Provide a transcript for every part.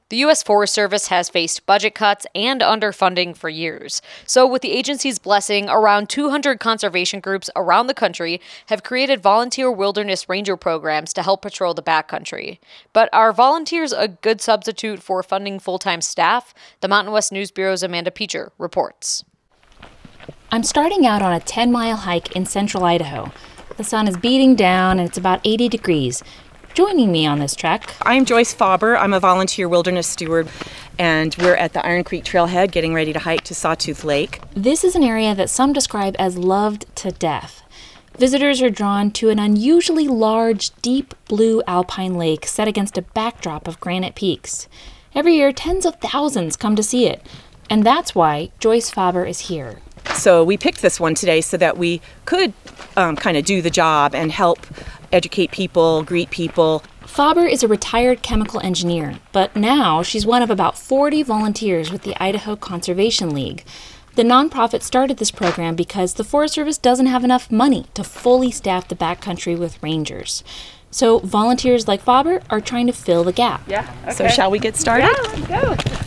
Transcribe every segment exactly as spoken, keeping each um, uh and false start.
The U S Forest Service has faced budget cuts and underfunding for years. So with the agency's blessing, around two hundred conservation groups around the country have created volunteer wilderness ranger programs to help patrol the backcountry. But are volunteers a good substitute for funding full-time staff? The Mountain West News Bureau's Amanda Peacher reports. I'm starting out on a ten-mile hike in central Idaho. The sun is beating down and it's about eighty degrees. Joining me on this trek, I'm Joyce Faber. I'm a volunteer wilderness steward, and we're at the Iron Creek Trailhead getting ready to hike to Sawtooth Lake. This is an area that some describe as loved to death. Visitors are drawn to an unusually large, deep blue alpine lake set against a backdrop of granite peaks. Every year, tens of thousands come to see it, and that's why Joyce Faber is here. So we picked this one today so that we could um, kind of do the job and help educate people, greet people. Faber is a retired chemical engineer, but now she's one of about forty volunteers with the Idaho Conservation League. The nonprofit started this program because the Forest Service doesn't have enough money to fully staff the backcountry with rangers. So volunteers like Faber are trying to fill the gap. Yeah. Okay. So shall we get started? Yeah, let's go.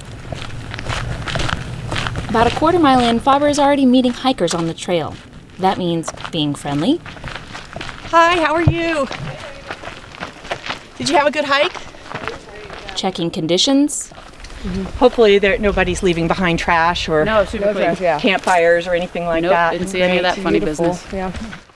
About a quarter mile in, Faber is already meeting hikers on the trail. That means being friendly. Hi, how are you? Did you have a good hike? Checking conditions. Mm-hmm. Hopefully there nobody's leaving behind trash or no, super clean. Yeah. campfires or anything like nope, that. Didn't see any of that funny Beautiful. business. Yeah.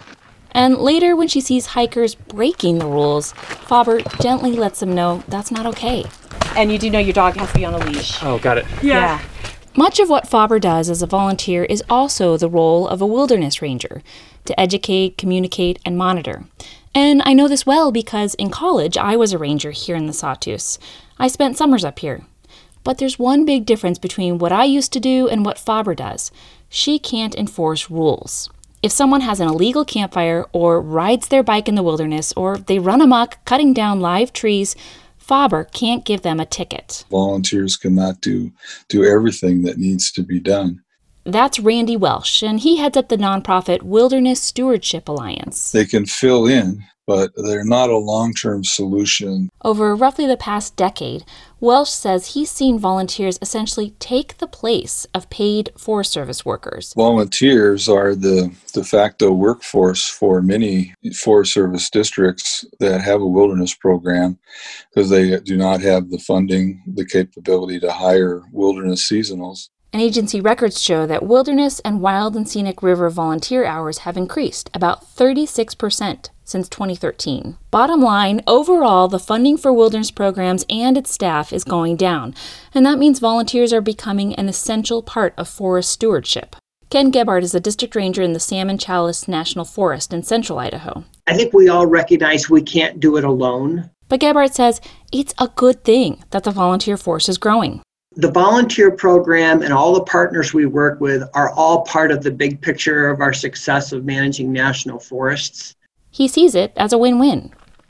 And later, when she sees hikers breaking the rules, Faber gently lets them know that's not okay. And you do know your dog has to be on a leash. Oh, got it. Yeah. yeah. Much of what Faber does as a volunteer is also the role of a wilderness ranger, to educate, communicate, and monitor. And I know this well because in college, I was a ranger here in the Sawtooths. I spent summers up here. But there's one big difference between what I used to do and what Faber does. She can't enforce rules. If someone has an illegal campfire or rides their bike in the wilderness or they run amok cutting down live trees, Faber can't give them a ticket. Volunteers cannot do do everything that needs to be done. That's Randy Welsh, and he heads up the nonprofit Wilderness Stewardship Alliance. They can fill in, but they're not a long-term solution. Over roughly the past decade, Welsh says he's seen volunteers essentially take the place of paid Forest Service workers. Volunteers are the de facto workforce for many Forest Service districts that have a wilderness program because they do not have the funding, the capability to hire wilderness seasonals. And agency records show that wilderness and wild and scenic river volunteer hours have increased about thirty-six percent since twenty thirteen. Bottom line, overall, the funding for wilderness programs and its staff is going down, and that means volunteers are becoming an essential part of forest stewardship. Ken Gebhardt is a district ranger in the Salmon Chalice National Forest in central Idaho. I think we all recognize we can't do it alone. But Gebhardt says it's a good thing that the volunteer force is growing. The volunteer program and all the partners we work with are all part of the big picture of our success of managing national forests. He sees it as a win-win.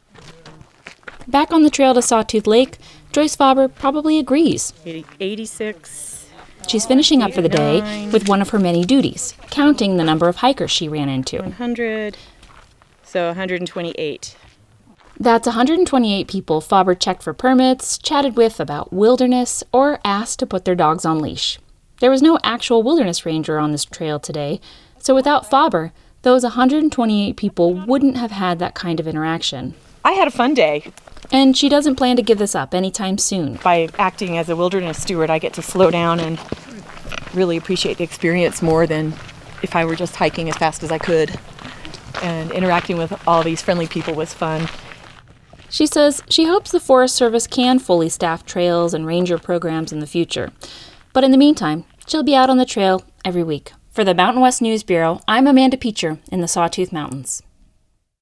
Back on the trail to Sawtooth Lake, Joyce Faber probably agrees. eighty-six. She's finishing up for the day with one of her many duties, counting the number of hikers she ran into. one hundred, so one hundred twenty-eight. That's one hundred twenty-eight people Faber checked for permits, chatted with about wilderness, or asked to put their dogs on leash. There was no actual wilderness ranger on this trail today, so without Faber, those one hundred twenty-eight people wouldn't have had that kind of interaction. I had a fun day. And she doesn't plan to give this up anytime soon. By acting as a wilderness steward, I get to slow down and really appreciate the experience more than if I were just hiking as fast as I could. And interacting with all these friendly people was fun. She says she hopes the Forest Service can fully staff trails and ranger programs in the future. But in the meantime, she'll be out on the trail every week. For the Mountain West News Bureau, I'm Amanda Peacher in the Sawtooth Mountains.